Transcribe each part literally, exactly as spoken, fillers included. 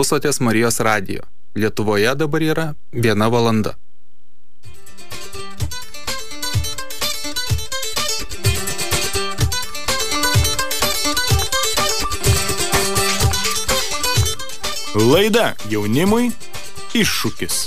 Klausotės Marijos radijo. Lietuvoje dabar yra viena valanda. Laida jaunimui iššūkis.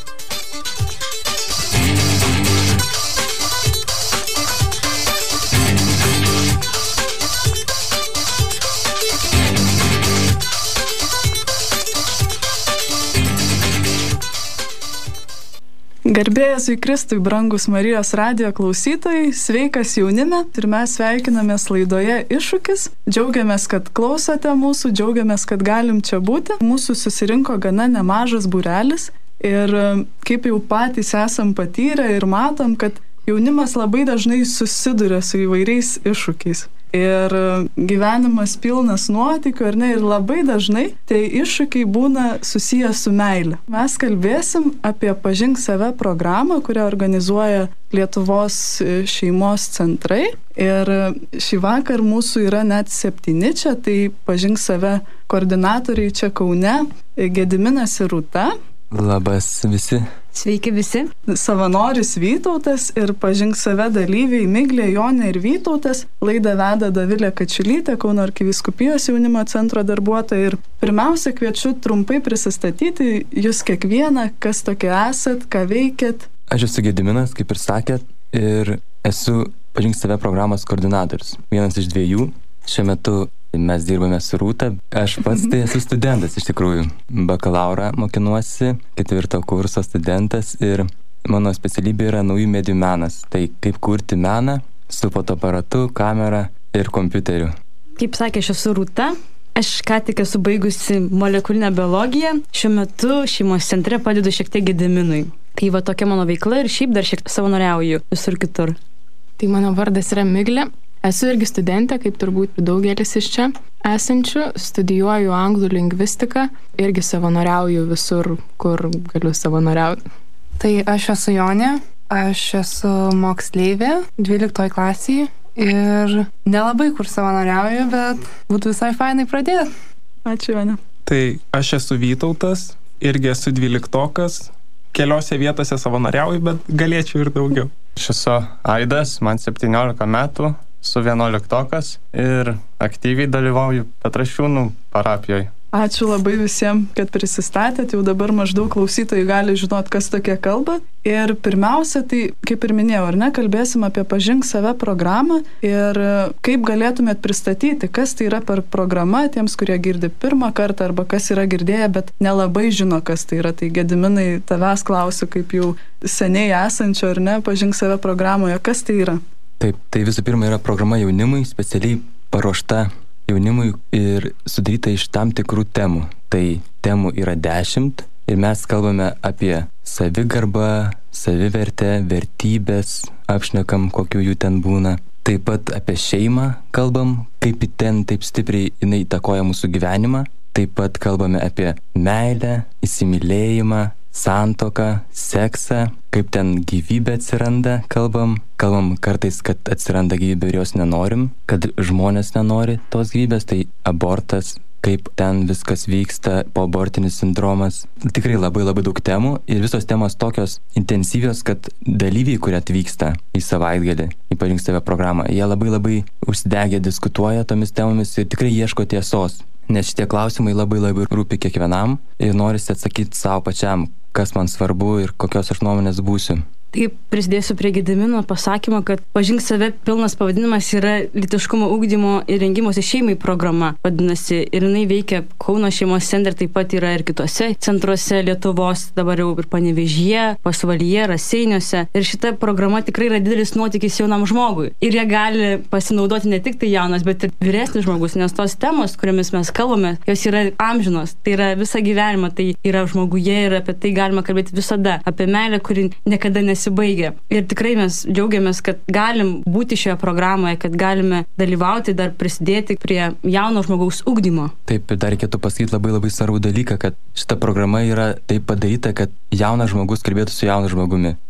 Garbė Jėzui Kristui, brangus Marijos radijo klausytojai, sveikas jaunime ir mes sveikinamės laidoje Iššūkis. Džiaugiamės, kad klausote mūsų, džiaugiamės, kad galim čia būti. Mūsų susirinko gana nemažas būrelis ir kaip jau patys esam patyrę ir matom, kad jaunimas labai dažnai susiduria su įvairiais iššūkiais. Ir gyvenimas pilnas nuotykių, ar ne, ir labai dažnai tai iššūkiai būna susiję su meile. Mes kalbėsim apie Pažink save programą, kurią organizuoja Lietuvos šeimos centrai. Ir šį vakar mūsų yra net septyni čia, tai Pažink save koordinatoriai čia Kaune, Gediminas ir Rūta. Labas visi. Sveiki visi. Savanoris Vytautas ir Pažink save dalyviai Miglė, Jonė ir Vytautas. Laidą veda Dovilė Kačiulytė, Kauno arkivyskupijos jaunimo centro darbuotoja. Ir pirmiausia, kviečiu trumpai prisistatyti jūs kiekvieną, kas tokie esat, ką veikiat. Aš esu Gediminas, kaip ir sakėt, ir esu Pažink save programos koordinatorius. Vienas iš dviejų. Šiuo metu mes dirbame su Rūta. Aš pats tai esu studentas iš tikrųjų. Bakalaurą mokinuosi, ketvirto kurso studentas ir mano specialybė yra naujų medijų menas. Tai kaip kurti meną su fotoaparatu, kamera ir kompiuteriu. Kaip sakė, aš esu Rūta. Aš ką tik esu baigusi molekulinę biologiją. Šiuo metu šeimos centre padedu šiek tiek Gediminui. Tai va tokia mano veikla ir šiaip dar šiek tiek savanoriauju visur kitur. Tai mano vardas yra Miglė. Esu irgi studentė, kaip turbūt daugelis iš čia esančių. Studijuoju anglų lingvistiką, irgi savanoriauju visur, kur galiu savanoriauti. Tai aš esu Jonė, aš esu moksleivė dvyliktoj klasėje ir nelabai kur savanoriauju, bet būtų visai fainai pradėti. Ačiū, Jonė. Tai aš esu Vytautas, irgi esu dvyliktokas, keliose vietose savanoriauju, bet galėčiau ir daugiau. Aš esu Aidas, man septyniolika metų. Su vienuoliktokas ir aktyviai dalyvauju Petrašiūnų parapijoje. Ačiū labai visiems, kad prisistatėt. Jau dabar maždaug klausytojai gali žinot, kas tokie kalba. Ir pirmiausia, tai, kaip ir minėjau, ar ne, kalbėsim apie Pažink save programą ir kaip galėtumėt pristatyti, kas tai yra per programa tiems, kurie girdi pirmą kartą arba kas yra girdėję, bet nelabai žino, kas tai yra. Tai Gediminai, tavęs klausiu, kaip jau seniai esančio, ar ne, Pažink save programoje, kas tai yra? Taip, tai visų pirma yra programa jaunimui, specialiai paruošta jaunimui ir sudaryta iš tam tikrų temų. Tai temų yra dešimt ir mes kalbame apie savigarbą, savivertę, vertybės, apšnekam, kokių jų ten būna. Taip pat apie šeimą kalbam, kaip į ten taip stipriai jinai įtakoja mūsų gyvenimą. Taip pat kalbame apie meilę, įsimylėjimą, santuoką, seksą, kaip ten gyvybė atsiranda, kalbam. Kalbam kartais, kad atsiranda gyvybė ir jos nenorim, kad žmonės nenori tos gyvybės, tai abortas, kaip ten viskas vyksta, poabortinis sindromas. Tikrai labai labai daug temų ir visos temos tokios intensyvios, kad dalyviai, kurie atvyksta į savaitgalį, į Pažink save programą, jie labai labai užsidegę diskutuoja tomis temomis ir tikrai ieško tiesos. Nes šitie klausimai labai labai rūpi kiekvienam ir norisi atsakyti savo pačiam, kas man svarbu ir kokios aš nuomonės būsiu. Taip, prisidėsiu prie Gedimino pasakymo, kad Pažink save pilnas pavadinimas yra lytiškumo ugdymo ir rengimosi šeimai programa, vadinasi, ir jinai veikia Kauno šeimos centre, taip pat yra ir kitose centruose Lietuvos, dabar jau ir Panevėžyje, Pasvalyje, Raseiniuose. Ir šita programa tikrai yra didelis nuotykis jaunam žmogui. Ir jie gali pasinaudoti ne tik tai jaunas, bet ir vyresnis žmogus, nes tos temos, kuriomis mes kalbame, jos yra amžinos, tai yra visą gyvenimą, tai yra žmoguje ir apie tai galima kalbėti visada, apie meilę, kuri niekada nes nesibaigia. Ir tikrai mes džiaugiamės, kad galim būti šioje programoje, kad galime dalyvauti, dar prisidėti prie jauno žmogaus ugdymo. Taip, ir dar reikėtų pasakyti labai labai svarbų dalyką, kad šita programa yra taip padaryta, kad jaunas žmogus kalbėtų su jaunu žmogumi.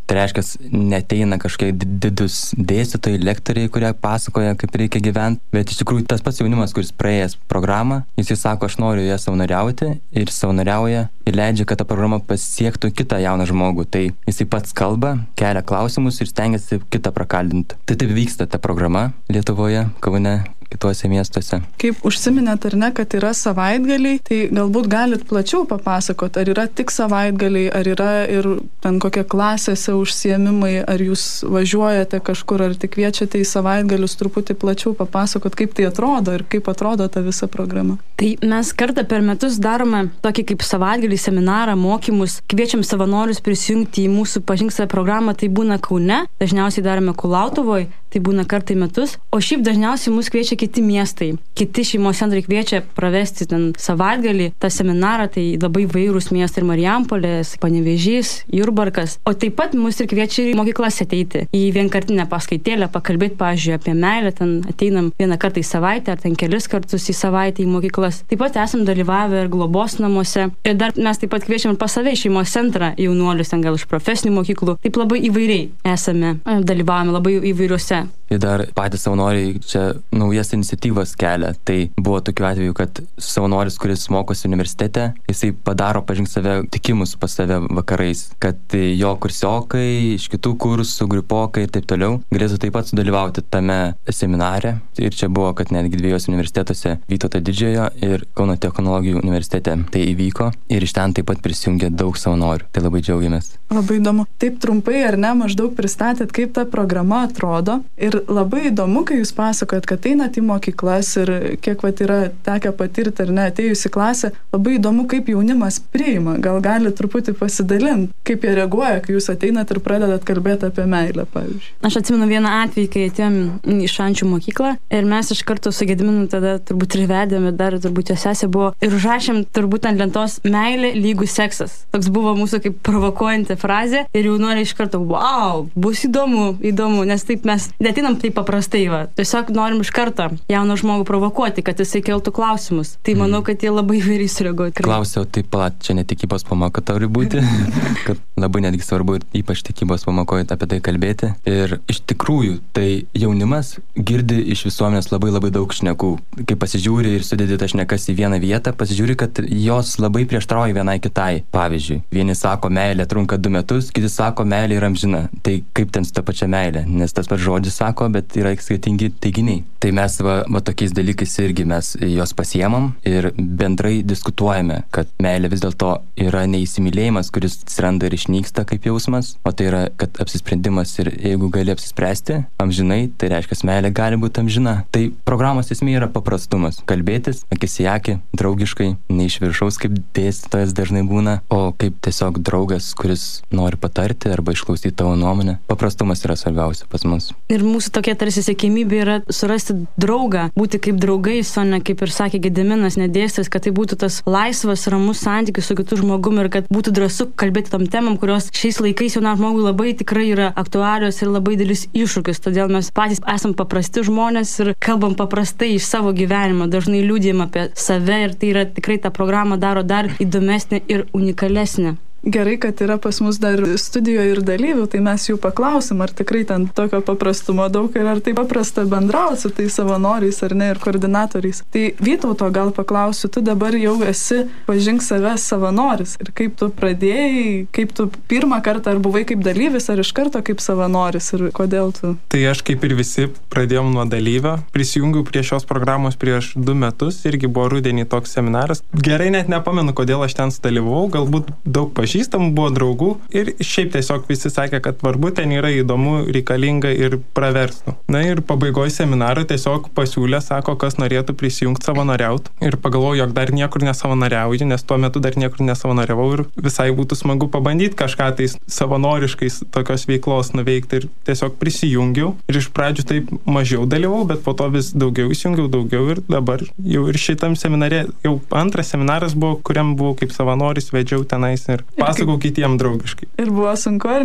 Tai reiškia, neteina kažkokie didus dėstytojai, lektoriai, kurie pasakoja, kaip reikia gyventi, bet iš tikrųjų tas pats jaunimas, kuris praėjęs programą, jisai sako, aš noriu ją savanoriauti ir savanoriauja ir leidžia, kad ta programa pasiektų kitą jauną žmogų. Tai jisai pats kalba, kelia klausimus ir stengiasi kitą prakaldinti. Tai taip vyksta ta programa Lietuvoje, Kaune, kituose miestuose. Kaip užsiminėt ar ne, kad yra savaitgaliai, tai galbūt galit plačiau papasakot, ar yra tik savaitgaliai, ar yra ir ten kokie klasėse užsiėmimai, ar jūs važiuojate kažkur, ar tik kviečiate į savaitgalius, truputį plačiau papasakot, kaip tai atrodo ir kaip atrodo ta visa programa. Tai mes kartą per metus darome tokį kaip savaitgalį seminarą, mokymus, kviečiam savanorius prisijungti į mūsų Pažink save programą, tai būna Kaune, dažniausiai darome Kulautuvoje, tai būna kartą į metus, o šiaip dažniausiai mus kviečia kiti miestai. Kiti šeimos centrai kviečia pravesti ten savaitgalį tą seminarą, tai labai vairūs miestai ir Marijampolės, Panevėžys, Jurbarkas. O taip pat mus ir kviečia į mokyklas ateiti, į vienkartinę paskaitėlę, pakalbėti, pavyzdžiui, apie meilę, ten ateinam vieną kartą į savaitę ar ten kelis kartus į savaitę į mokyklas. Taip pat esam dalyvavę ir globos namuose. Ir dar mes taip pat kviečiam ir pas save šeimos centrą jaunuolius, ten gal iš profesinių mokyklų. Taip labai įvairiai esame, dalyvavome labai įvairiuose. Ir dar patys savanoriai čia naujas iniciatyvas kelia. Tai buvo tokių atvejų, kad savanoris, kuris mokosi universitete, jisai padaro Pažink save tikimus pas save vakarais, kad jo kursiokai iš kitų kursų, grupokai ir taip toliau galėtų taip pat sudalyvauti tame seminare. Ir čia buvo, kad netgi dviejose universitetuose, Vytauto Didžiojo ir Kauno technologijų universitete tai įvyko. Ir iš ten taip pat prisijungė daug savanorių. Tai labai džiaugiamės. Labai įdomu. Taip trumpai ar ne, maždaug pristatėt, kaip ta programa atrodo. Ir labai įdomu, kai jūs pasakojat, kad einat į mokyklas ir kiek vat yra tekę patirti ar ne, atėjus į klasę, labai įdomu, kaip jaunimas priima. Gal gali truputį pasidalinti, kaip jie reaguoja, kai jūs ateinat ir pradedat kalbėti apie meilę, pavyzdžiui. Aš atsimenu vieną atvejį, kai atėjom į Šančių mokyklą ir mes iš karto su Gediminu tada turbūt ir vedėme, dar turbūt jo sesė buvo ir užrašėm turbūt ant lentos meilė lygų seksas. Toks buvo mūsų kaip provokuojanti frazė ir jaunuoliai iš karto, wow, bus įdomu, įdomu, nes taip mes netinam taip paprastai, va. Tiesiog norim iš karto jauną žmogų provokuoti, kad jisai keltų klausimus. Tai manau, kad jie labai įvairiai sureaguoja. Klausiau, taip pat, čia ne tikybos pamoka turi būti, kad labai netgi svarbu ir ypač tikybos pamokoje apie tai kalbėti. Ir iš tikrųjų, tai jaunimas girdi iš visuomenės labai labai daug šnekų. Kai pasižiūri ir sudedi tas šnekas į vieną vietą, pasižiūri, kad jos labai prieštrauja vienai kitai. Pavyzdžiui, vieni sako, meilė trunka du metus, kiti sako, meilė yra amžina. Tai kaip ten su ta pačia meilė, nes tas pats žodis sako, bet yra skirtingi teiginiai. Tai mes va, va tokiais dalykais irgi mes juos pasiemam ir bendrai diskutuojame, kad meilė vis dėlto yra neįsimylėjimas, kuris atsiranda ir išnyksta kaip jausmas, o tai yra, kad apsisprendimas ir jeigu gali apsispręsti amžinai, tai reiškia, meilė gali būti amžina. Tai programos esmė yra paprastumas. Kalbėtis, akis į akį, draugiškai, ne iš viršaus, kaip dėstytojas dažnai būna, o kaip tiesiog draugas, kuris nori patarti arba išklausyti tavo nuomonę. Paprastumas yra svarbiausia pas mus. Ir mūsų tokia tarsi siekimybė yra surasti draugą, būti kaip draugais, o ne kaip ir sakė Gediminas, nedėstas, kad tai būtų tas laisvas, ramus santykis su kitu žmogumi ir kad būtų drąsu kalbėti tom temam, kurios šiais laikais jaunam žmogui labai tikrai yra aktualios ir labai didelis iššūkis. Todėl mes patys esam paprasti žmonės ir kalbam paprastai iš savo gyvenimo, dažnai liūdėjam apie save ir tai yra tikrai ta programa daro dar įdomesnė ir unikalesnė. Gerai, kad yra pas mus dar studijoje ir dalyvių, tai mes jų paklausim, ar tikrai ten tokio paprastumo daug ir ar tai paprasta bendrauti su tais savanoriais ar ne ir koordinatoriais. Tai Vytauto gal paklausiu, tu dabar jau esi Pažink save savanoris ir kaip tu pradėjai, kaip tu pirmą kartą ar buvai kaip dalyvis ar iš karto kaip savanoris ir kodėl tu? Tai aš kaip ir visi pradėjom nuo dalyvio, prisijungiau prie šios programos prieš du metus, irgi buvo rudenį toks seminaras. Gerai net nepamenu, kodėl aš ten sudalyvau, galbūt daug pažįstamų pažįstamų, buvo draugų ir šiaip tiesiog visi sakė, kad varbu ten yra įdomu, reikalinga ir praverstų. Na ir pabaigoje seminaro tiesiog pasiūlė, sako, kas norėtų prisijungti savanoriauti ir pagalvojau, jog dar niekur nesavanoriauju, nes tuo metu dar niekur nesavanoriavau ir visai būtų smagu pabandyti kažką tai savanoriškais tokios veiklos nuveikti ir tiesiog prisijungiau ir iš pradžių taip mažiau dalyvau, bet po to vis daugiau įsijungiau, daugiau ir dabar jau ir šitam seminare, jau antras seminaras buvo, kuriam buvau kaip savanoris, vedžiau tenais ir pasakau kitiem draugiškai. Ir buvo sunku, ar ne?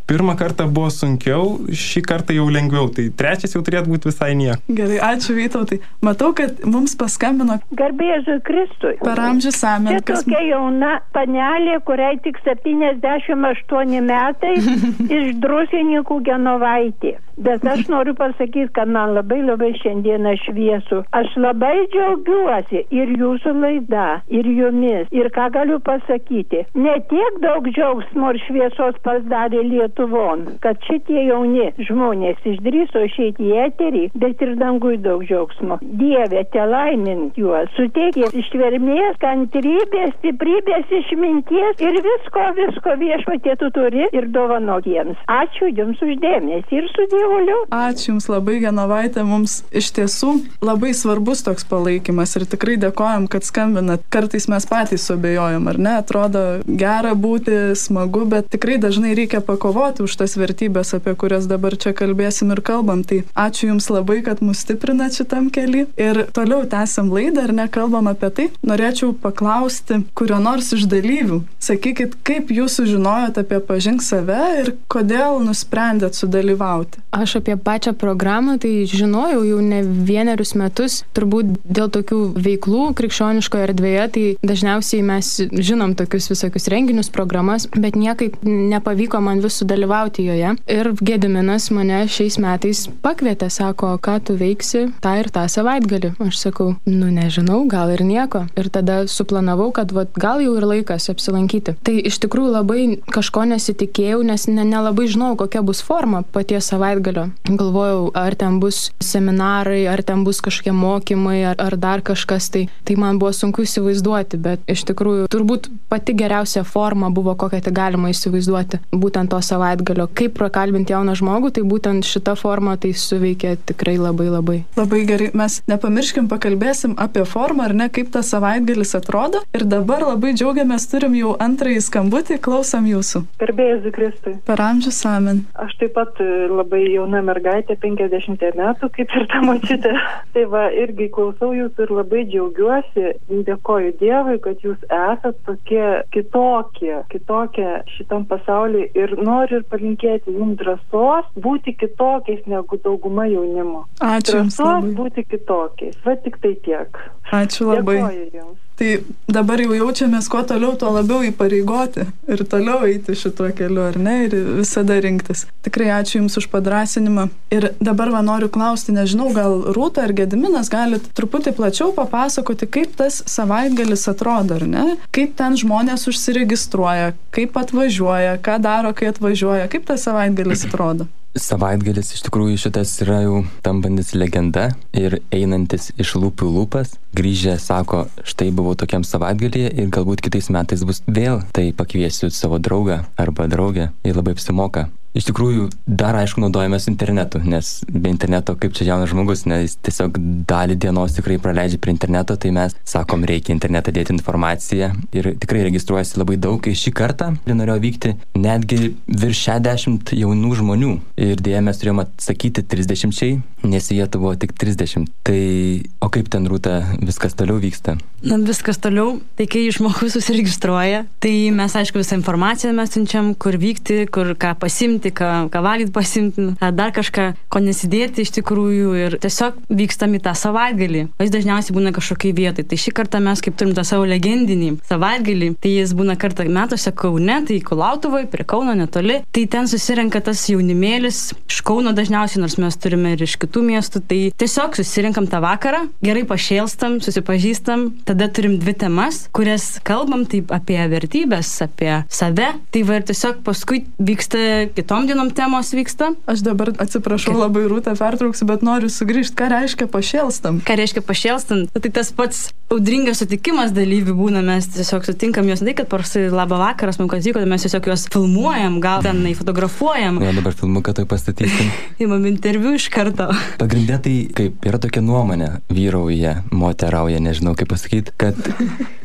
pirmą kartą buvo sunkiau, šį kartą jau lengviau, tai trečias jau turėtų būti visai nieko. Gerai, ačiū Vytautai. Matau, kad mums paskambino Garbė Jėzui Kristui. Per amžius amen. Čia tokia jauna panelė, kuriai tik septyniasdešimt aštuoni metai iš Druskininkų Genovaitė. Bet aš noriu pasakyti, kad man labai labai šiandieną šviesu. Aš labai džiaugiuosi ir jūsų laida, ir jumis. Ir ką galiu pasakyti, ne tiek daug džiaugsmo ir šviesos pasidarė Lietuvon, kad šitie jauni žmonės išdrįso išeiti į eterį, bet ir dangui daug džiaugsmo. Dieve, te laimink juos, suteikė ištvermės, kantrybės, stiprybės, išminties ir visko, visko viešpatie tu turi ir dovanok jiems. Ačiū jums uždėmesį ir su Dievu. Ačiū Jums labai, Genovaitė, mums iš tiesų labai svarbus toks palaikymas ir tikrai dėkojam, kad skambinat. Kartais mes patys suabejojam, ar ne, atrodo gera būti, smagu, bet tikrai dažnai reikia pakovoti už tas vertybės, apie kurias dabar čia kalbėsim ir kalbam. Tai ačiū Jums labai, kad mus stiprinat šitam keliui ir toliau tęsiam laidą, ar ne, kalbam apie tai. Norėčiau paklausti kurio nors iš dalyvių. Sakykit, kaip Jūs sužinojot apie Pažink save ir kodėl nusprendėt sudalyvauti? Aš apie pačią programą tai žinojau jau ne vienerius metus, turbūt dėl tokių veiklų krikščioniškoje erdvėje, tai dažniausiai mes žinom tokius visokius renginius, programas, bet niekaip nepavyko man vis sudalyvauti joje. Ir Gediminas mane šiais metais pakvietė, sako, ką tu veiksi tą ir tą savaitgalį. Aš sakau, nu nežinau, gal ir nieko. Ir tada suplanavau, kad vat, gal jau ir laikas apsilankyti. Tai iš tikrųjų labai kažko nesitikėjau, nes ne, nelabai žinau, kokia bus forma paties savaitgalio. Galvojau, ar ten bus seminarai, ar ten bus kažkokie mokymai, ar, ar dar kažkas, tai, tai man buvo sunku įsivaizduoti, bet iš tikrųjų turbūt pati geriausia forma buvo, kokią tai galima įsivaizduoti, būtent to savaitgalio. Kaip prakalbinti jauną žmogų, tai būtent šita forma tai suveikė tikrai labai labai. Labai gerai, mes nepamirškim, pakalbėsim apie formą, ar ne, kaip tas savaitgalis atrodo. Ir dabar labai džiaugiamės, turim jau antrąjį skambutį, klausom Jūsų. Garbė Jėzui Kristui. Per amžius amen. Aš taip pat labai jauna mergaitė, penkiasdešimt metų, kaip ir ta močiutė. Tai va, irgi klausau Jūsų ir labai džiaugiuosi. Dėkoju Dievui, kad Jūs esat tokie kitokie, kitokie šitam pasauliui ir noriu ir palinkėti Jums drąsos būti kitokiais negu dauguma jaunimo. Ačiū Jums labai. Drąsos būti kitokiais. Va tik tai tiek. Ačiū labai. Dėkoju Jums. Tai dabar jau jaučiamės kuo toliau, tuo labiau įpareigoti ir toliau eiti šituo keliu, ar ne, ir visada rinktis. Tikrai ačiū Jums už padrąsinimą. Ir dabar va noriu klausti, nežinau, gal Rūta ar Gediminas galit truputį plačiau papasakoti, kaip tas savaitgalis atrodo, ar ne? Kaip ten žmonės užsiregistruoja, kaip atvažiuoja, ką daro, kai atvažiuoja, kaip tas savaitgalis atrodo? Savaitgalis iš tikrųjų šitas yra jau tampantis legenda ir einantis iš lūpų lūpas. Grįžę sako, štai buvau tokiam savaitgalyje ir galbūt kitais metais bus vėl, tai pakviesiu savo draugą arba draugę ir labai apsimoka. Iš tikrųjų, dar aišku naudojamės internetu, nes be interneto, kaip čia jaunas žmogus, nes tiesiog dalį dienos tikrai praleidžia prie interneto, tai mes sakom, reikia internetą dėti informaciją ir tikrai registruojasi labai daug. Ir šį kartą norėjau vykti netgi virš šešiasdešimt jaunų žmonių ir dėja mes turėjome atsakyti trisdešimčiai, nes vietų buvo tik trisdešimt. Tai o kaip ten, Rūta, viskas toliau vyksta? Na, viskas toliau, tai kai žmogus susiregistruoja, tai mes aišku visą informaciją mes siunčiam, kur vykti, kur ką pasimti, ką, ką valgyti pasimti, dar kažką, ko nesidėti iš tikrųjų ir tiesiog vykstam į tą savaitgalį. O jis dažniausiai būna kažkokiai vietai. Tai šį kartą mes kaip turim tą savo legendinį savaitgalį, tai jis būna kartą metuose Kaune, tai Kulautuvoj, prie Kauno netoli. Tai ten susirenka tas jaunimėlis iš Kauno dažniausiai, nors mes turime ir iš kitų miestų. Tai tiesiog susirinkam tą vakarą, gerai pašėlstam, susipažįstam. Tada turim dvi temas, kurias kalbam taip apie vertybės, apie save. Tai va ir tiesiog paskui vyksta kitom dienom temos vyksta. Aš dabar atsiprašau okay. labai Rūtą pertrauksiu, bet noriu sugrįžti. Ką reiškia pašėlstam? Ką reiškia pašėlstam? Tai tas pats audringas sutikimas dalyvių būna, mes tiesiog sutinkam juos, ne tai, kad parsai labą vakarą, man kad vyko, mes tiesiog juos filmuojam, gal ten fotografuojam. Ja, dabar filmuką tai pastatysim. Įmam interviu iš karto. Pagrindė tai, kaip yra tokia nuomonė, vyrauja, moterauja, nežinau kaip pasakyti, kad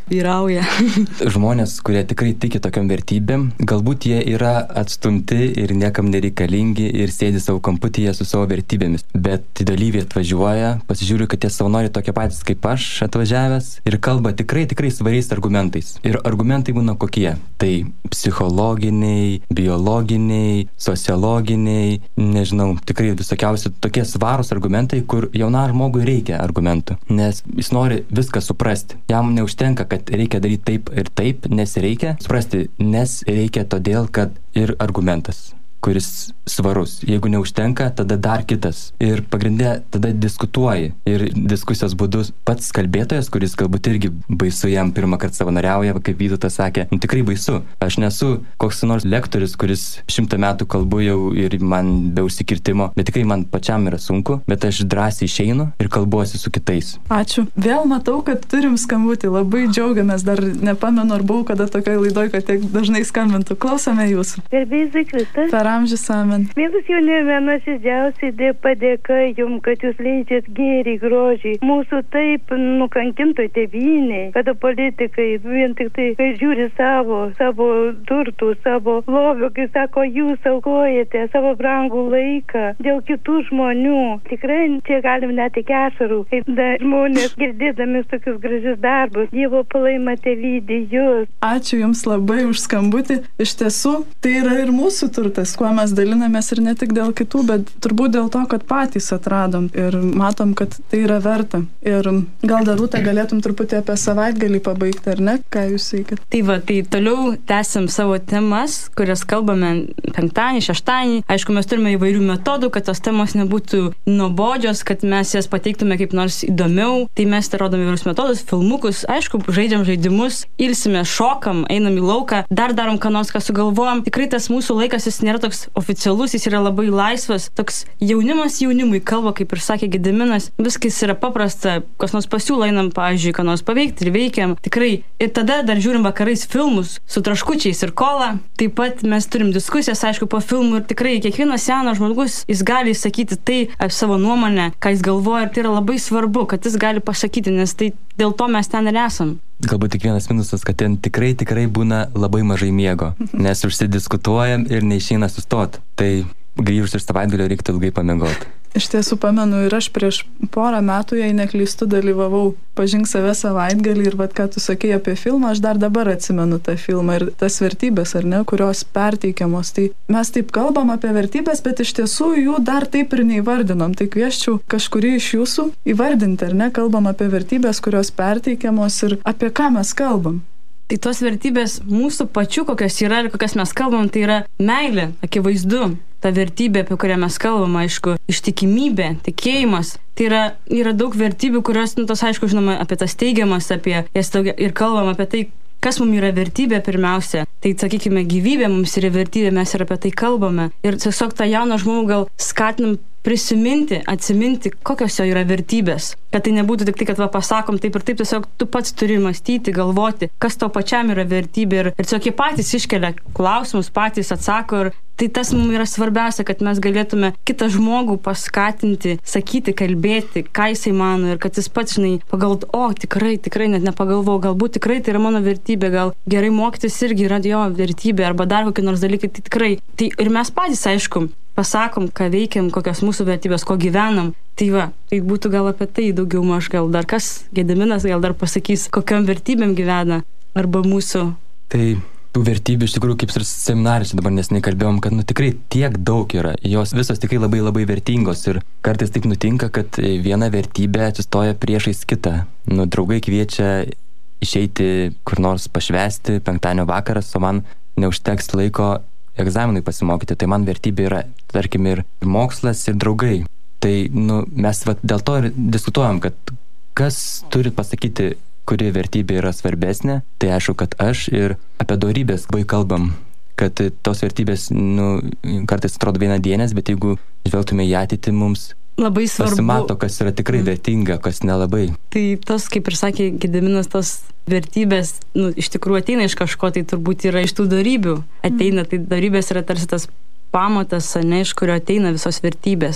vyrauja. Žmonės, kurie tikrai tiki tokiam vertybėm, galbūt jie yra atstumti ir niekam nereikalingi ir sėdi savo kamputyje su savo vertybėmis. Bet dalyviai atvažiuoja, pasižiūriu, kad tie savanoriai tokie patys kaip aš atvažiavęs ir kalba tikrai, tikrai svariais argumentais. Ir argumentai būna kokie? Tai psichologiniai, biologiniai, sociologiniai, nežinau, tikrai visokiausi tokie svarūs argumentai, kur jaunam žmogui reikia argumentų, nes jis nori viską suprasti. Jam neužtenka, kad reikia daryti taip ir taip, nes reikia suprasti, nes reikia todėl, kad ir argumentas, kuris svarus. Jeigu neužtenka, tada dar kitas. Ir pagrindė tada diskutuoji. Ir diskusijos būdu pats kalbėtojas, kuris galbūt irgi baisu jam pirmą kartą savanoriauja, kaip Vytautas sakė, nu, tikrai baisu. Aš nesu koks nors lektorius, kuris šimtą metų kalbu jau ir man be užsikirtimo, bet tikrai man pačiam yra sunku, bet aš drąsiai išeinu ir kalbuosi su kitais. Ačiū. Vėl matau, kad turim skambutį. Labai džiaugiamės. Dar nepamenu, ar buvau kada tokioje laidoje, kad tiek dažnai skambintų. Klausome jūsų. Garbėsiai Kristus. Per amžius amen. Mielus jaunime, nuoširdžiausiai padėka jums, kad jūs leidžiat gėrį, grožį. Mūsų taip nukankintoj tėvynėj, kada politikai vien tik tai, kai žiūri savo, savo turtų, savo lobių, kai sako, jūs aukojate savo brangų laiką dėl kitų žmonių. Tikrai čia galim net iki ašarų, kaip dar žmonės girdėdami tokius gražius darbus. Dievo palaima tėvydį jūs. Ačiū Jums labai už skambutį. Iš tiesų, tai yra ir mūsų turtas, kuo mes dalinamės ir ne tik dėl kitų, bet turbūt dėl to, kad patys atradom ir matom, kad tai yra verta. Ir gal dar Rūta galėtum truputį apie savaitgalį pabaigti, ar ne? Ką jūs sakėt? Tai va, tai toliau tęsim savo temas, kurias kalbame penktadienį, šeštadienį. Aišku, mes turime įvairių metodų, kad tos temos nebūtų nuobodžios, kad mes jas pateiktume kaip nors įdomiau. Tai mes tai rodome įvairius metodus, filmukus, aišku, žaidžiam žaidimus, ilsime, šokam, einam į lauką, dar darom ką nors, ką sugalvojam. Tikrai tas mūsų laikas jis nėra toks oficialus, jis yra labai laisvas, toks jaunimas jaunimui kalba, kaip ir sakė Gediminas, viskas yra paprasta, kas nors pasiūlo, einam, pavyzdžiui, ką nors paveikti ir veikiam, tikrai. Ir tada dar žiūrim vakarais filmus su traškučiais ir kola, taip pat mes turim diskusijas, aišku, po filmų ir tikrai kiekvienas senas žmogus, jis gali sakyti tai apie savo nuomonę, ką jis galvoja ir tai yra labai svarbu, kad jis gali pasakyti, nes tai dėl to mes ten ir esam. Galbūt tik vienas minusas, kad ten tikrai, tikrai būna labai mažai miego, nes užsidiskutuojam ir neišeina sustot. Tai grįžus iš savaitgalio reiktų ilgai pamiegoti. Iš tiesų pamenu ir aš prieš porą metų, jei neklystu, dalyvavau Pažink save savaitgalį ir vat ką tu sakei apie filmą, aš dar dabar atsimenu tą filmą ir tas vertybės, ar ne, kurios perteikiamos. Tai mes taip kalbam apie vertybės, bet iš tiesų jų dar taip ir neįvardinom. Tai kvieščiau kažkurį iš jūsų įvardinti, ar ne, kalbam apie vertybės, kurios perteikiamos ir apie ką mes kalbam. Tai tos vertybės mūsų pačių, kokios yra ir kokias mes kalbam, tai yra meilė, akivaizdu. Ta vertybė, apie kurią mes kalbam, aišku, ištikimybė, tikėjimas. Tai yra, yra daug vertybių, kurios, nu, tos, aišku, žinoma, apie tas teigiamas, apie jas ir kalbam apie tai, kas mums yra vertybė pirmiausia. Tai, sakykime, gyvybė mums yra vertybė, mes ir apie tai kalbame. Ir tiesiog tą jauną žmogų gal skatinam prisiminti, atsiminti, kokios jo yra vertybės. Kad tai nebūtų tik tai, kad va pasakom taip ir taip, tiesiog tu pats turi mąstyti, galvoti, kas tau pačiam yra vertybė. Ir, ir tiesiog jie patys iškelia klausimus, patys atsako. Ir tai tas mums yra svarbiausia, kad mes galėtume kitą žmogų paskatinti, sakyti, kalbėti, ką jisai mano ir kad jis pats, žinai, pagalvot, o tikrai, tikrai net nepagalvojau, galbūt tikrai tai yra mano vertybė, gal gerai mokytis irgi yra jo vertybė arba dar kokie nors dalykai, tai tikrai. Tai ir mes patys, aišku, pasakom, ką veikiam, kokios mūsų vertybės, ko gyvenam. Tai va, tai būtų gal apie tai daugiau maž, gal dar kas, Gediminas gal dar pasakys, kokiam vertybėm gyvena arba mūsų. Tai tų vertybių iš tikrųjų, kaip ir seminariuose dabar neseniai kalbėjom, kad nu tikrai tiek daug yra. Jos visos tikrai labai labai vertingos ir kartais taip nutinka, kad viena vertybė atsistoja priešais kitą. Nu, draugai kviečia išeiti kur nors pašvęsti penktadienio vakaras, o man neužteks laiko egzaminui pasimokyti. Tai man vertybė yra, tarkim, ir mokslas, ir draugai. Tai nu, mes va, dėl to ir diskutuojam, kad kas turi pasakyti, kuri vertybė yra svarbesnė. Tai aišku, kad aš ir apie dorybės labai kalbam, kad tos vertybės nu, kartais atrodo vienadienės, bet jeigu žvelgtume į ateitį, mums labai svarbu. Pasimato, kas yra tikrai mm. vertinga, kas nelabai. Tai tos, kaip ir sakė Gediminas, tos vertybės, nu, iš tikrųjų ateina iš kažko, tai turbūt yra iš tų darybių. Ateina, mm. tai darybės yra tarsi tas pamatas, ne, iš kurio ateina visos vertybės.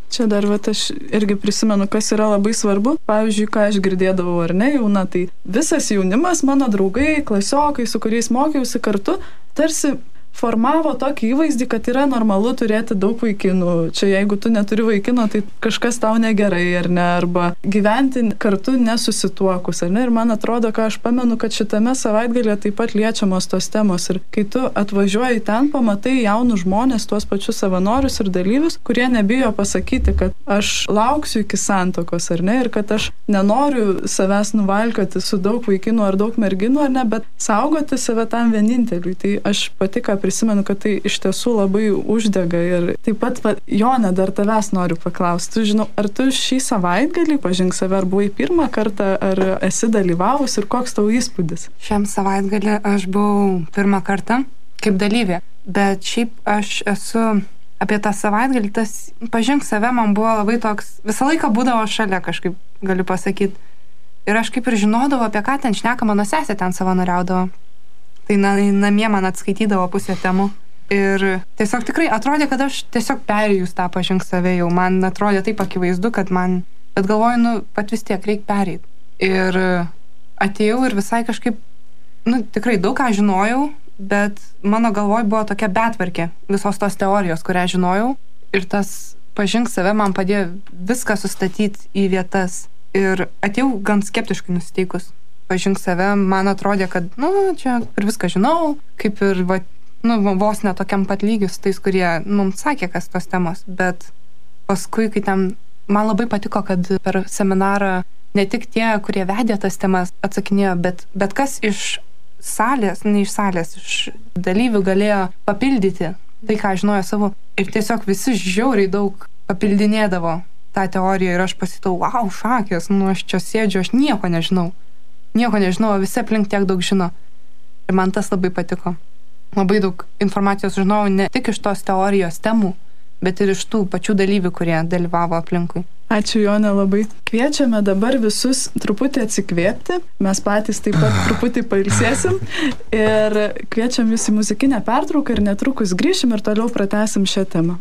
Čia dar, va, aš irgi prisimenu, kas yra labai svarbu. Pavyzdžiui, ką aš girdėdavau ar ne, jauna, tai visas jaunimas, mano draugai, klasiokai, su kuriais mokiausi kartu, tarsi formavo tokį įvaizdį, kad yra normalu turėti daug vaikinų. Čia jeigu tu neturi vaikino, tai kažkas tau negerai, ar ne, arba gyventi kartu nesusituokus, ar ne. Ir man atrodo, ką aš pamenu, kad šitame savaitgalė taip pat liečiamos tos temos. Ir kai tu atvažiuoji ten, pamatai jaunus žmonės, tuos pačius savanorius ir dalyvius, kurie nebijo pasakyti, kad aš lauksiu iki santokos, ar ne, ir kad aš nenoriu savęs nuvalkoti su daug vaikinų ar daug merginų, ar ne, bet saugoti save tam vieninteliui. Tai aš pati, ką prisimenu, kad tai iš tiesų labai uždega. Ir taip pat, va, Jone, dar tavęs noriu paklausti. Tu žinau, ar tu šį savaitgalį pažink save, ar buvai pirmą kartą, ar esi dalyvavus ir koks tau įspūdis? Šiam savaitgalį aš buvau pirmą kartą kaip dalyvė, bet šiaip aš esu apie tą savaitgalį, tas pažink save man buvo labai toks, visą laiką būdavo šalia kažkaip, galiu pasakyti. Ir aš kaip ir žinodavau, apie ką ten šneka, mano sesė ten savanoriaudavo. Tai namie man atskaitydavo pusę temų. Ir tiesiog tikrai atrodė, kad aš tiesiog perėjus tą pažink save jau. Man atrodė taip akivaizdu, kad man... Bet galvoju, nu, pat vis tiek reikia perėti. Ir atėjau ir visai kažkaip... Nu, tikrai daug ką žinojau, bet mano galvoj buvo tokia betvarkė visos tos teorijos, kurią žinojau. Ir tas pažink save man padėjo viską sustatyti į vietas. Ir atėjau gan skeptiškai nusiteikus. Pažink save, man atrodė, kad, nu, čia ir viską žinau, kaip ir, va, nu, vos ne tokiam pat lygius tais, kurie mums sakė, kas tos temos. Bet paskui, kai ten, man labai patiko, kad per seminarą ne tik tie, kurie vedė tas temas, atsakinėjo, bet, bet kas iš salės, ne iš salės, iš dalyvių galėjo papildyti tai, ką žinojo savo. Ir tiesiog visi žiauriai daug papildinėdavo tą teoriją ir aš pasitau, wow, šakės, nu, aš čia sėdžiu, aš nieko nežinau. Nieko nežinau, visi aplink tiek daug žino. Ir man tas labai patiko. Labai daug informacijos žinau ne tik iš tos teorijos temų, bet ir iš tų pačių dalyvių, kurie dalyvavo aplinkui. Ačiū, Jone, labai. Kviečiame dabar visus truputį atsikvėpti. Mes patys taip pat truputį pailsėsim. Ir kviečiam jūs į muzikinę pertrauką ir netrukus grįšim ir toliau pratęsim šią temą.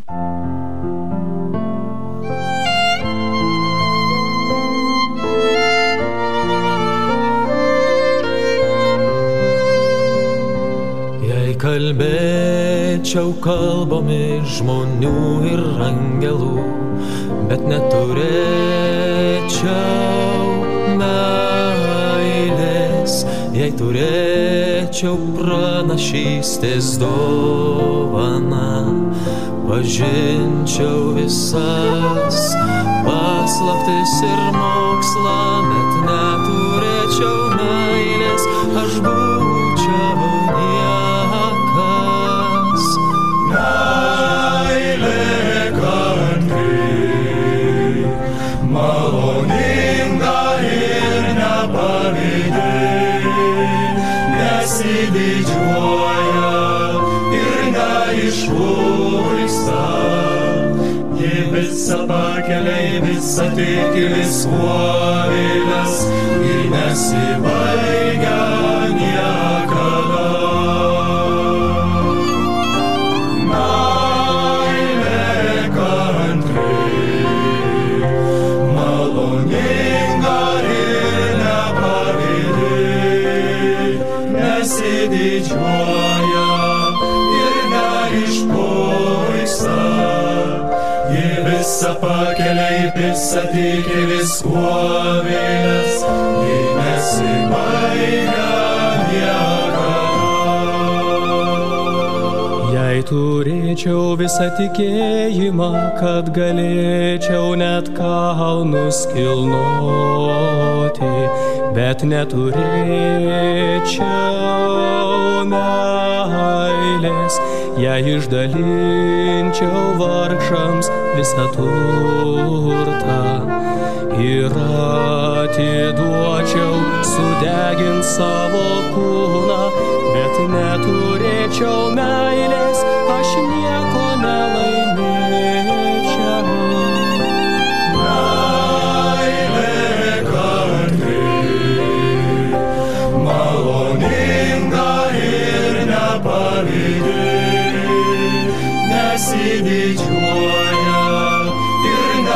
Kalbėčiau kalbomis žmonių ir angelų, bet neturėčiau meilės. Jei turėčiau pranašystės dovaną, pažinčiau visas paslaptis ir mokslą, bet neturėčiau meilės, aš būčiau niekas. Meilė kantri, maloninga ir nepavydi, nesididžiuoja ir neišpuiksta. Ji visą pakelia, visą tiki, viskuo vėlias ir nesibaigia niekada. Nesididžiuoja ir neišpuiksta. Ji visą pakelia, visą tiki, viskuo vėlias, ji nesibaigia niekada. Jei turėčiau visą tikėjimą, kad galėčiau net kalnus kilnoti, bet neturėčiau meilės, jei išdalinčiau vargšams visą turtą ir atiduočiau sudegint savo kūną, bet neturėčiau meilės, aš nieko nelaimėčiau. Nesididžiuoja ir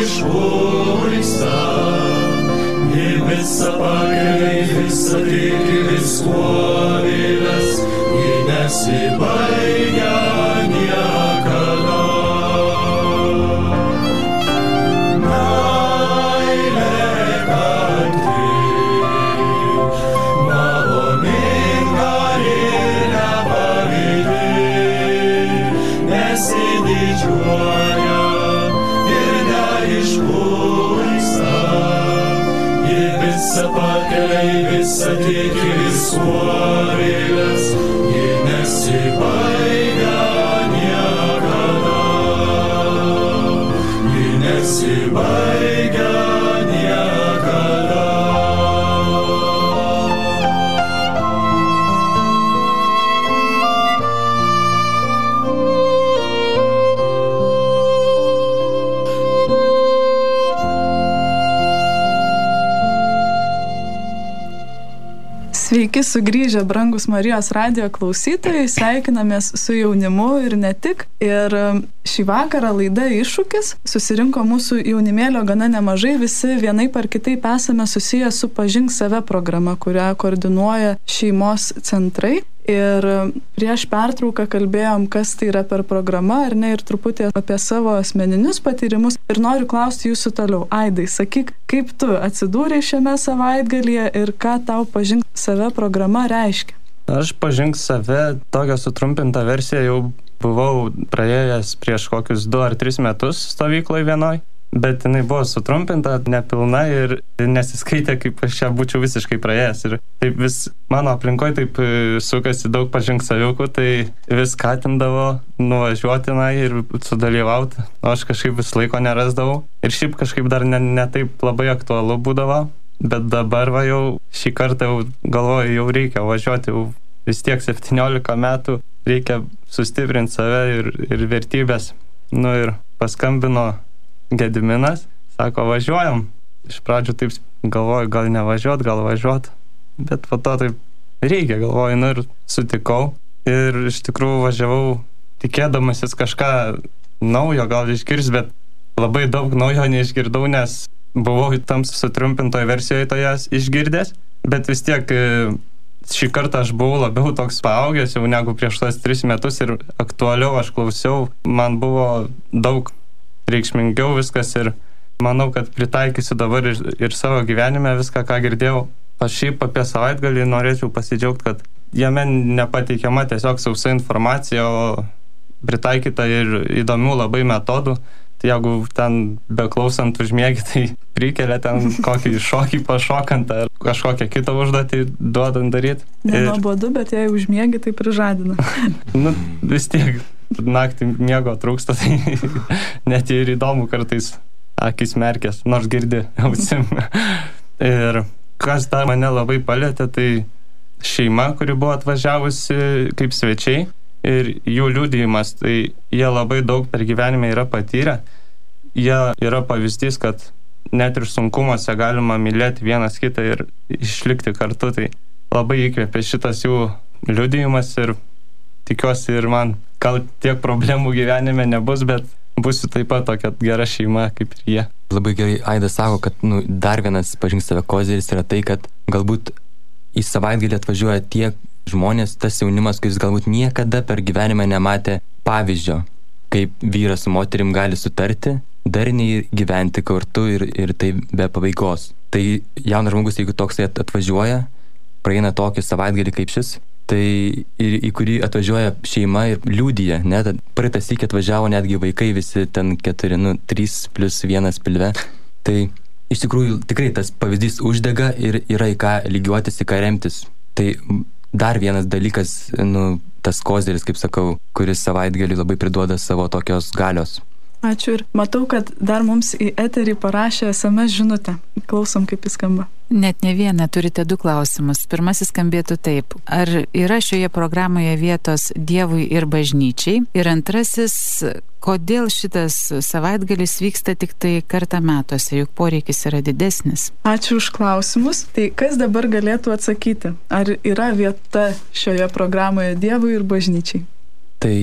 išpuista, į visą pakeliai, visą tiki viskuo vilės, ji nesibaigia niekada. Meilė kantri, maloninga ir nepavydi, nesididžiuoja ir neišpuista, ji visą pakeliai, visą tiki viskuo vilės, ji nesibaigia niekada, ji nesibaigia niekada. Sveiki sugrįžę, brangus Marijos radijo klausytojai, sveikinamės su jaunimu ir ne tik. Ir šį vakarą laida Iššūkis. Susirinko mūsų jaunimėlio gana nemažai, visi vienaip ar kitaip esame susiję su Pažink save programa, kurią koordinuoja šeimos centrai. Ir prieš pertrauką kalbėjom, kas tai yra per programa, ar ne, ir truputį apie savo asmeninius patyrimus. Ir noriu klausti jūsų toliau. Aidai, sakyk, kaip tu atsidūrei šiame savaitgalyje ir ką tau Pažink save programa reiškia? Aš Pažink save, tokią sutrumpintą versiją jau buvau praėjęs prieš kokius du ar tris metus stovykloj vienoj. Bet jinai buvo sutrumpinta, nepilna ir nesiskaitė, kaip aš čia būčiau visiškai praėjęs. Ir taip vis mano aplinkoje taip sukasi daug Pažink saviukų, tai vis skatindavo nuvažiuotinai ir sudalyvauti. O aš kažkaip vis laiko nerasdavau. Ir šiaip kažkaip dar ne, ne taip labai aktualu būdavo. Bet dabar va jau šį kartą jau galvoju, jau reikia važiuoti. Jau vis tiek septyniolika metų reikia sustiprinti save ir, ir vertybės. Nu ir paskambino Gediminas, sako, važiuojam. Iš pradžių taip galvoju, gal nevažiuot, gal važiuot. Bet po to taip reikia, galvoju, nu ir sutikau. Ir iš tikrųjų važiavau tikėdamasis kažką naujo, gal išgirs, bet labai daug naujo neišgirdau, nes buvau tam sutrumpintoje versijoje tojas išgirdęs. Bet vis tiek šį kartą aš buvau labiau toks paaugęs jau negu prieš tos tris metus ir aktualiau aš klausiau. Man buvo daug reikšmingiau viskas ir manau, kad pritaikysiu dabar ir, ir savo gyvenime viską, ką girdėjau. Aš šiaip apie savaitgalį norėčiau pasidžiaugti, kad jame nepateikiama tiesiog sausa informacija, o pritaikyta ir įdomių labai metodų. Tai jeigu ten beklausant užmiegi, tai prikelia ten kokį šokį pašokant ar kažkokią kitą užduotį duodant daryti. Nenuobodu, bet jei užmiegi, tai prižadina. Nu, vis tiek naktį miego trūksta, tai net ir įdomu kartais akis merkės, nors girdi ausim. Ir kas dar mane labai palėtė, tai šeima, kuri buvo atvažiavusi kaip svečiai ir jų liudijimas, tai jie labai daug per gyvenime yra patyrę. Jie yra pavyzdys, kad net ir sunkumuose galima mylėti vienas kitą ir išlikti kartu. Tai labai įkvėpė šitas jų liudijimas ir tikiuosi ir man gal tiek problemų gyvenime nebus, bet būsiu taip pat tokia gera šeima kaip ir jie. Labai gerai Aidas sako, kad nu, dar vienas Pažink save koziris yra tai, kad galbūt į savaitgalį atvažiuoja tiek žmonės, tas jaunimas, kuris galbūt niekada per gyvenimą nematė pavyzdžio, kaip vyras su moterim gali sutarti, darniai gyventi kartu ir, ir tai be pabaigos. Tai jaunas žmogus, jeigu toksai atvažiuoja, praeina tokį savaitgalį kaip šis, tai ir į kurį atvažiuoja šeima ir liudija, ne, praeitą sykį atvažiavo netgi vaikai visi ten keturi, nu, trys plus vienas pilve. Tai iš tikrųjų tikrai tas pavyzdys uždega ir yra į ką lygiuotis, į ką remtis. Tai dar vienas dalykas, nu, tas koziris, kaip sakau, kuris savaitgalį labai priduoda savo tokios galios. Ačiū ir matau, kad dar mums į eterį parašė es em es žinutę. Klausom, kaip jis skamba. Net ne vieną, turite du klausimus. Pirmasis skambėtų taip. Ar yra šioje programoje vietos Dievui ir bažnyčiai? Ir antrasis, kodėl šitas savaitgalis vyksta tik tai kartą metuose, juk poreikis yra didesnis? Ačiū už klausimus. Tai kas dabar galėtų atsakyti? Ar yra vieta šioje programoje Dievui ir bažnyčiai? Tai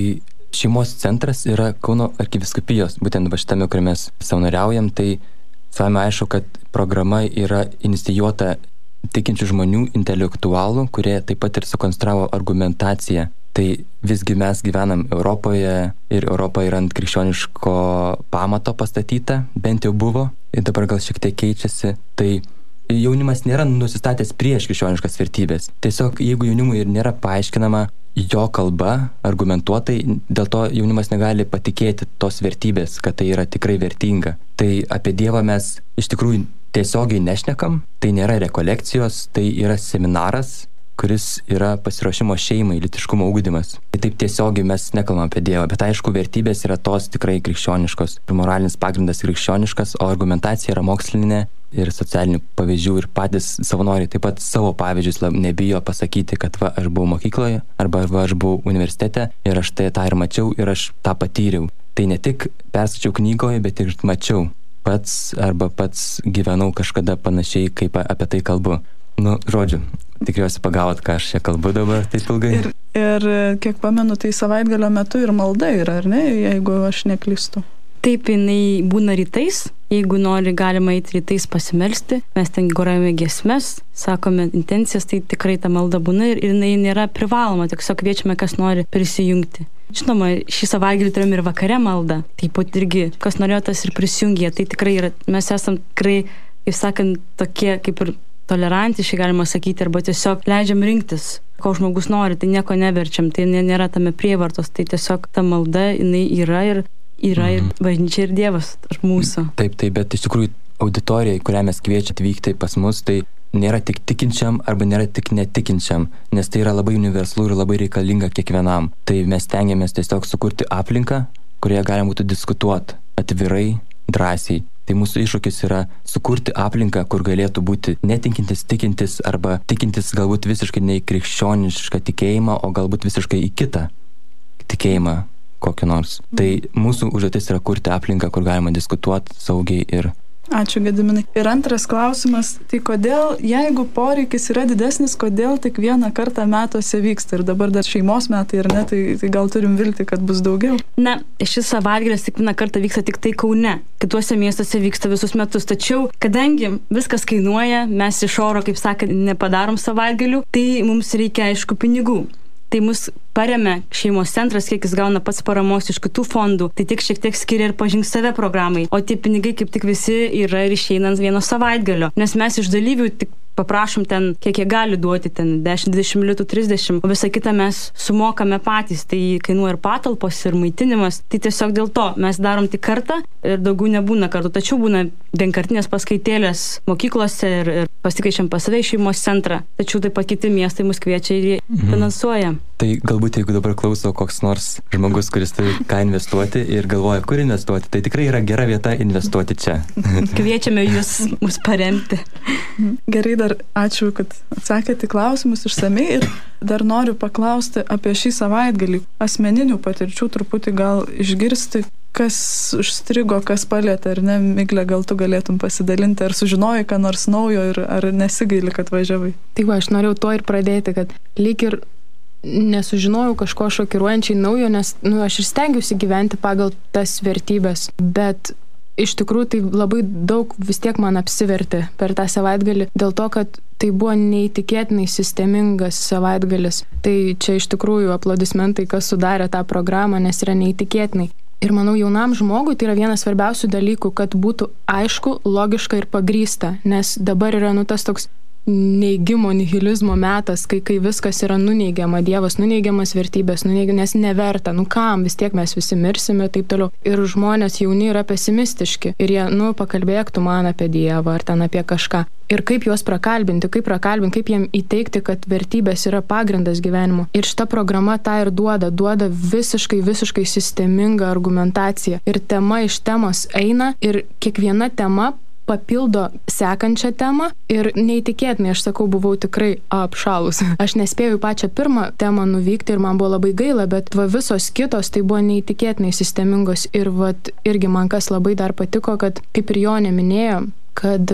šeimos centras yra Kauno arkivyskupijos, būtent va šitame, kur mes savanoriaujam, tai savame aišku, kad programa yra inicijuota tikinčių žmonių, intelektualų, kurie taip pat ir sukonstravo argumentaciją. Tai visgi mes gyvenam Europoje ir Europa yra ant krikščioniško pamato pastatyta, bent jau buvo, ir dabar gal šiek tiek keičiasi. Tai jaunimas nėra nusistatęs prieš krikščioniškas vertybės. Tiesiog jeigu jaunimui ir nėra paaiškinama jo kalba, argumentuotai, dėl to jaunimas negali patikėti tos vertybės, kad tai yra tikrai vertinga. Tai apie Dievą mes iš tikrųjų tiesiogiai nešnekam, tai nėra rekolekcijos, tai yra seminaras, kuris yra pasiruošimo šeimai, lytiškumo ugdymas. Tai taip tiesiogiai mes nekalbam apie Dievą, bet aišku, vertybės yra tos tikrai krikščioniškos. Ir moralinis pagrindas krikščioniškas, o argumentacija yra mokslinė ir socialinių pavyzdžių, ir patys savanoriai taip pat savo pavyzdžius nebijo pasakyti, kad va, aš buvau mokykloje, arba va, aš buvau universitete ir aš tai tą ir mačiau ir aš tą patyriau. Tai ne tik perskaičiau knygoje, bet ir mačiau pats arba pats gyvenau kažkada panašiai, kaip apie tai kalbu. Nu, žodžiu, tikriausiai pagavot, ką aš čia kalbu dabar taip ilgai. Ir, ir kiek pamenu, tai savaitgalio metu ir malda yra, ar ne, jeigu aš neklystu? Taip, jinai būna rytais. Jeigu nori, galima eiti rytais pasimelsti. Mes ten grojame giesmes, sakome intencijas, tai tikrai ta malda būna ir jinai nėra privaloma, tiesiog kviečiame, kas nori prisijungti. Žinoma, šį savaitgalį turėjom ir vakare maldą. Taip pat irgi, kas norėjo, tas ir prisijungė. Tai tikrai yra, mes esam tikrai, kaip sakant, tokie kaip ir tolerantiški, galima sakyti, arba tiesiog leidžiam rinktis, ko žmogus nori, tai nieko neverčiam, tai nėra tame prievartos, tai tiesiog ta malda, jinai yra ir yra ir bažnyčia ir Dievas tarp mūsų. Taip, taip, bet iš tikrųjų auditorija, į kurią mes kviečiam atvykti pas mus, tai nėra tik tikinčiam arba nėra tik netikinčiam, nes tai yra labai universalu ir labai reikalinga kiekvienam. Tai mes stengiamės tiesiog sukurti aplinką, kurioje galima būtų diskutuoti atvirai, drąsiai. Tai mūsų iššūkis yra sukurti aplinką, kur galėtų būti netikintis, tikintis arba tikintis galbūt visiškai ne į krikščionišką tikėjimą, o galbūt visiškai į kitą tikėjimą kokį nors. Tai mūsų užduotis yra kurti aplinką, kur galima diskutuoti saugiai ir... Ačiū, Gediminai. Ir antras klausimas, tai kodėl, jeigu poreikis yra didesnis, kodėl tik vieną kartą metuose vyksta ir dabar dar šeimos metai ir ne, tai, tai gal turim vilti, kad bus daugiau? Na, šis savaitgalis tik vieną kartą vyksta tik tai Kaune. Kituose miestuose vyksta visus metus. Tačiau, kadangi viskas kainuoja, mes iš oro, kaip sakė, nepadarom savaitgalių, tai mums reikia, aišku, pinigų. Tai mus paremia šeimos centras, kiek jis gauna pats paramos iš kitų fondų, tai tik šiek tiek skiria ir Pažink save programai, o tie pinigai kaip tik visi yra ir išeinant vieno savaitgalio, nes mes iš dalyvių tik paprašom ten, kiek jie gali duoti, ten dešimt, dvidešimt litų, trisdešimt, o visą kitą mes sumokame patys, tai kainuoja ir patalpos, ir maitinimas, tai tiesiog dėl to mes darom tik kartą ir daugiau nebūna kartų, tačiau būna vienkartinės paskaitėlės mokyklose ir, ir pasikeičiam pas save į šeimos centrą, tačiau taip pat kiti miestai mus kviečia ir jie mhm. finansuoja. Tai galbūt jeigu dabar klauso koks nors žmogus, kuris turi ką investuoti ir galvoja, kur investuoti, tai tikrai yra gera vieta investuoti čia. Kviečiame jūs mus paremti. Gerai, dar ačiū, kad atsakėte klausimus išsamei ir dar noriu paklausti apie šį savaitgalį. Asmeninių patirčių truputį gal išgirsti, kas užstrigo, kas palėtė, ar ne, Miglė, gal tu galėtum pasidalinti, ar sužinojai, ką nors naujo, ir, ar nesigaili, kad važiavai? Tai va, aš norėjau to ir pradėti, kad lyg ir nesužinojau kažko šokiruojančiai naujo, nes nu, aš ir stengiausi gyventi pagal tas vertybės, bet iš tikrųjų tai labai daug vis tiek man apsivertė per tą savaitgalį, dėl to, kad tai buvo neįtikėtinai sistemingas savaitgalis. Tai čia iš tikrųjų aplodismentai, kas sudarė tą programą, nes yra neįtikėtinai. Ir manau, jaunam žmogui tai yra vienas svarbiausių dalykų, kad būtų aišku, logiška ir pagrįsta, nes dabar yra nu tas toks neigimo, nihilizmo metas, kai, kai viskas yra nuneigiama, Dievas nuneigiamas, vertybės nuneigiamas, nes neverta, nu kam, vis tiek mes visi mirsime, taip toliau. Ir žmonės jauni yra pesimistiški ir jie, nu, pakalbėk tu man apie Dievą ar ten apie kažką. Ir kaip juos prakalbinti, kaip prakalbinti, kaip jiem įteikti, kad vertybės yra pagrindas gyvenimo. Ir šita programa tą ir duoda, duoda visiškai, visiškai sistemingą argumentaciją. Ir tema iš temos eina ir kiekviena tema papildo sekančią temą ir neįtikėtinai, aš sakau, buvau tikrai apšalus. Aš nespėjau į pačią pirmą temą nuvykti ir man buvo labai gaila, bet va visos kitos tai buvo neįtikėtinai sistemingos ir vat irgi man kas labai dar patiko, kad kaip ir Jonė minėjo, kad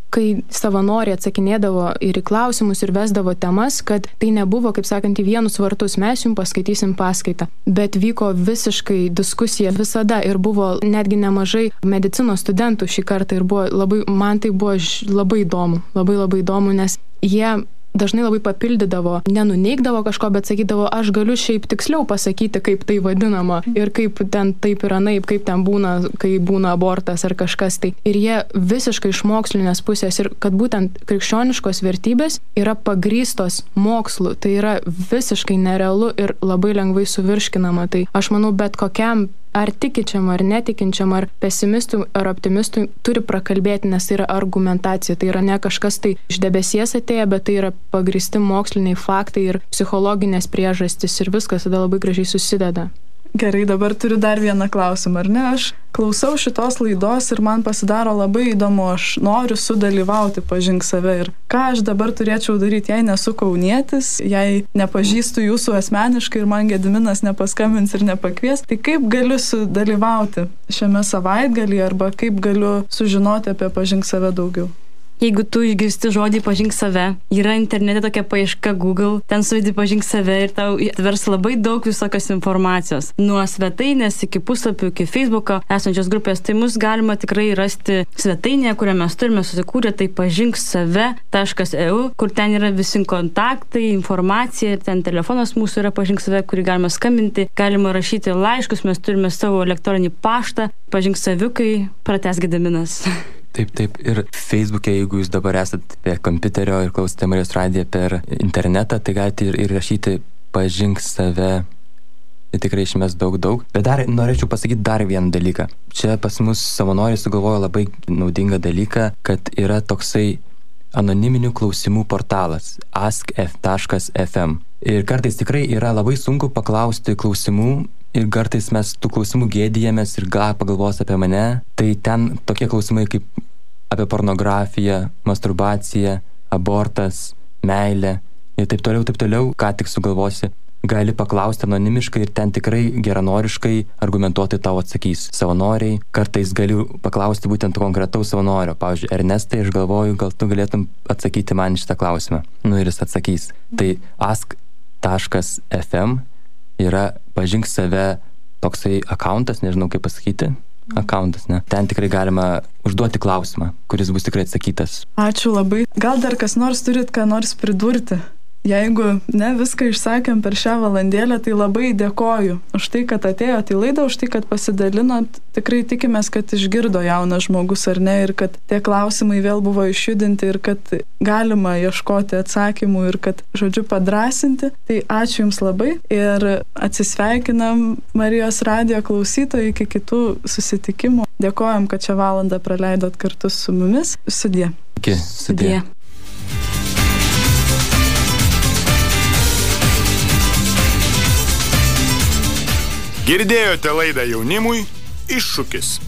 kai savanoriai atsakinėdavo ir į klausimus ir vesdavo temas, kad tai nebuvo, kaip sakant, į vienus vartus, mes jums paskaitysim paskaitą, bet vyko visiškai diskusija visada ir buvo netgi nemažai medicinos studentų šį kartą ir buvo labai, man tai buvo labai įdomu, labai labai įdomu, nes jie dažnai labai papildydavo, nenuneigdavo kažko, bet sakydavo, aš galiu šiaip tiksliau pasakyti, kaip tai vadinama ir kaip ten taip yra naip, kaip ten būna, kai būna abortas ar kažkas tai. Ir jie visiškai iš mokslinės pusės ir kad būtent krikščioniškos vertybės yra pagrįstos mokslu, tai yra visiškai nerealu ir labai lengvai suvirškinama. Tai aš manau, bet kokiam ar tikinčiam, ar netikinčiam, ar pesimistui, ar optimistui turi prakalbėti, nes tai yra argumentacija, tai yra ne kažkas tai iš debesies atėję, bet tai yra pagrįsti moksliniai faktai ir psichologinės priežastys ir viskas tada labai gražiai susideda. Gerai, dabar turiu dar vieną klausimą, ar ne? Aš klausau šitos laidos ir man pasidaro labai įdomu, aš noriu sudalyvauti Pažink save ir ką aš dabar turėčiau daryti, jei nesu kaunietis, jei nepažįstu jūsų asmeniškai ir man Gediminas nepaskambins ir nepakvies, tai kaip galiu sudalyvauti šiame savaitgalį arba kaip galiu sužinoti apie Pažink save daugiau? Jeigu tu išgirsti žodį Pažink save, yra internete tokia paieška Google, ten suvedi Pažink save ir tau atvers labai daug visokios informacijos. Nuo svetainės iki puslapių, iki Facebooko esančios grupės, tai mus galima tikrai rasti svetainėje, kurią mes turime susikūrę, tai pažink save taškas e u, kur ten yra visi kontaktai, informacija, ten telefonas mūsų yra Pažink save, kurį galima skambinti, galima rašyti laiškus, mes turime savo elektroninį paštą, pažink saviukai, pratęs Gediminas. Taip, taip. Ir Facebook'e, jeigu jūs dabar esate prie kompiuterio ir klausite Marijos radiją per internetą, tai galite ir, ir rašyti Pažink save. Tai tikrai išmes daug, daug. Bet dar norėčiau pasakyti dar vieną dalyką. Čia pas mus savanoriai sugalvojo labai naudingą dalyką, kad yra toksai anoniminių klausimų portalas ask f taškas f m. Ir kartais tikrai yra labai sunku paklausti klausimų. Ir kartais mes tų klausimų gėdijamės ir gal pagalvos apie mane. Tai ten tokie klausimai kaip apie pornografiją, masturbaciją, abortas, meilę ir taip toliau, taip toliau, ką tik sugalvosi. Gali paklausti anonimiškai ir ten tikrai geranoriškai argumentuoti tau atsakys savanoriai. Kartais galiu paklausti būtent konkretaus savanorio. Pavyzdžiui, Ernestai, aš galvoju, gal tu galėtum atsakyti man šitą klausimą. Nu ir jis atsakys. Tai ask taškas f m yra Pažink save toksai akauntas, nežinau kaip pasakyti, akauntas, ne? Ten tikrai galima užduoti klausimą, kuris bus tikrai atsakytas. Ačiū labai. Gal dar kas nors turit ką nors pridurti? Jeigu ne viską išsakėm per šią valandėlę, tai labai dėkoju už tai, kad atėjote į laidą, už tai, kad pasidalinot. Tikrai tikimės, kad išgirdo jaunas žmogus ar ne ir kad tie klausimai vėl buvo išjudinti ir kad galima ieškoti atsakymų ir kad, žodžiu, padrasinti. Tai ačiū Jums labai ir atsisveikinam Marijos radijo klausytojai iki kitų susitikimų. Dėkojam, kad šią valandą praleidot kartu su mumis. Sudie. Iki, sudie. Girdėjote laidą Jaunimui Iššūkis.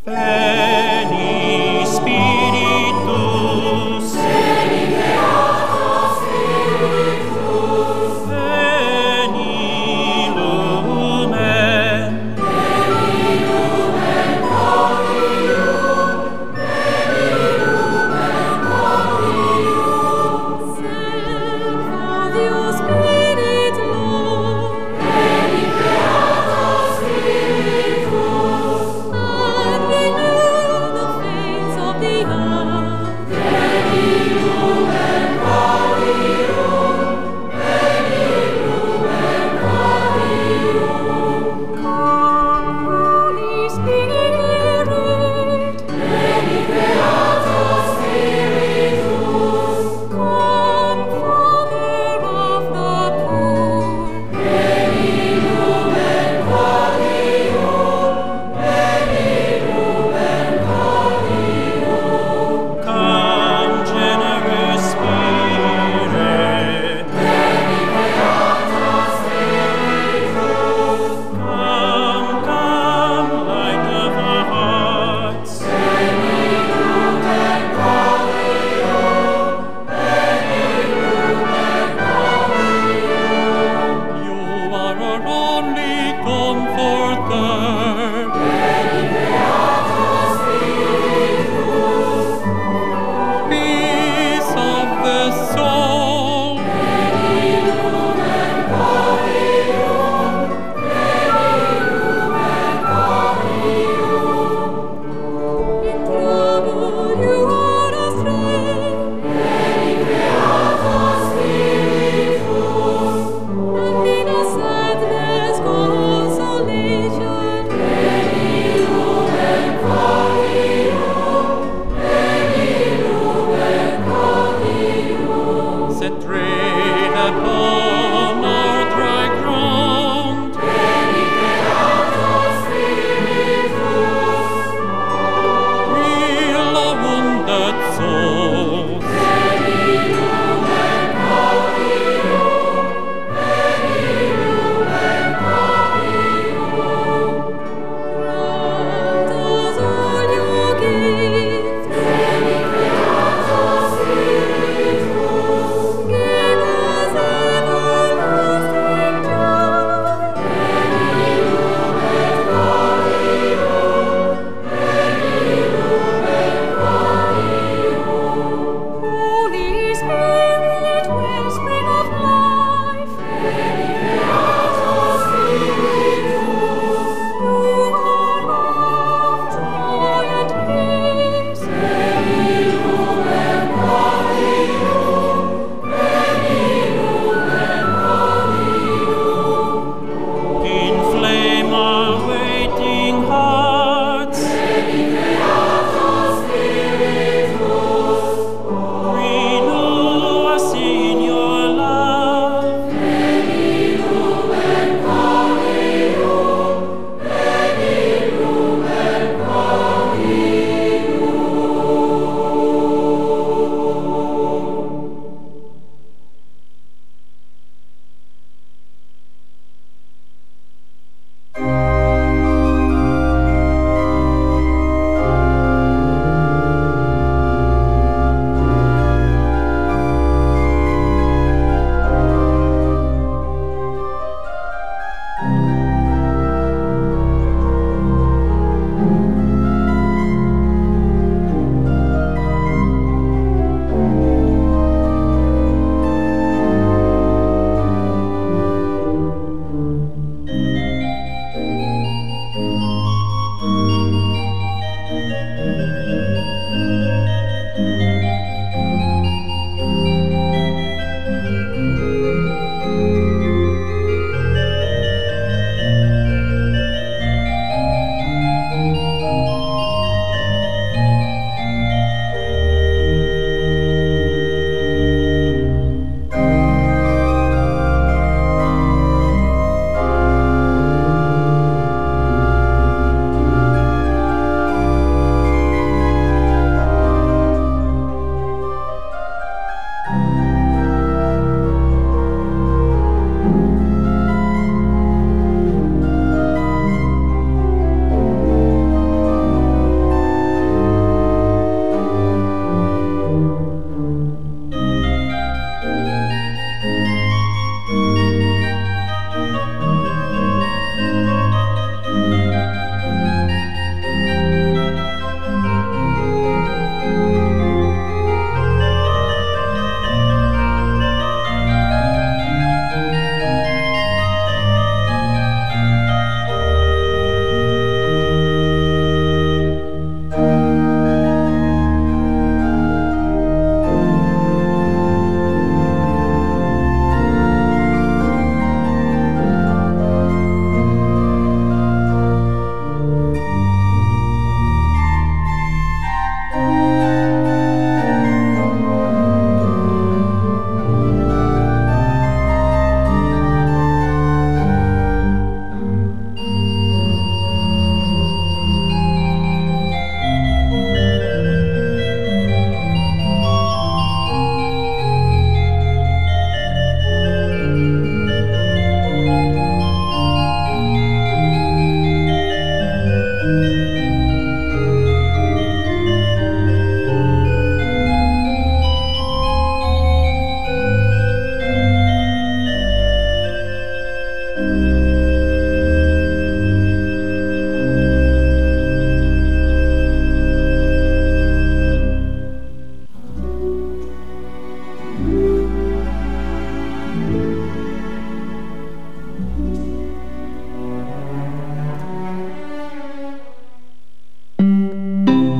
Veni Spiritus, veni Beatus Spiritus, veni Lumen, veni Lumen Gloria, veni Lumen Gloria, Servo Deus Spirit Lord, veni Beatus Spiritus, and renew the faith of the earth. Veni Lumen Gloria, veni Lumen Gloria. Come, Holy Spirit, veni Beatus Spiritus, come, Father of the poor, veni Lumen Gloria, veni Lumen Gloria. Come, generous Spirit, veni Beatus Spiritus, come, come, light of our hearts, veni Lumen Gloria, veni Lumen Gloria. You are our only comforter, veni Beatus Spiritus, peace of the soul, veni Lumen Gloria, veni Lumen Gloria. In trouble you are a strength, veni Beatus Spiritus, and in a sadness consolation, veni Lumen Gloria, veni Lumen Gloria. Set rain upon our dry ground, veni Beatus Spiritus, heal our wounded souls, veni Lumen Gloria, veni Lumen Gloria. Grant us all your gifts, veni Beatus Spiritus, give us everlasting joy, veni Lumen Gloria, veni Lumen Gloria. Holy Spirit, wellspring of life, veni Beatus Spiritus, you are love, joy, and peace, veni Lumen Gloria, veni Lumen Gloria. Inflame our waiting hearts, veni Beatus Spiritus, renew us in your love, veni Lumen Gloria, veni Lumen Gloria.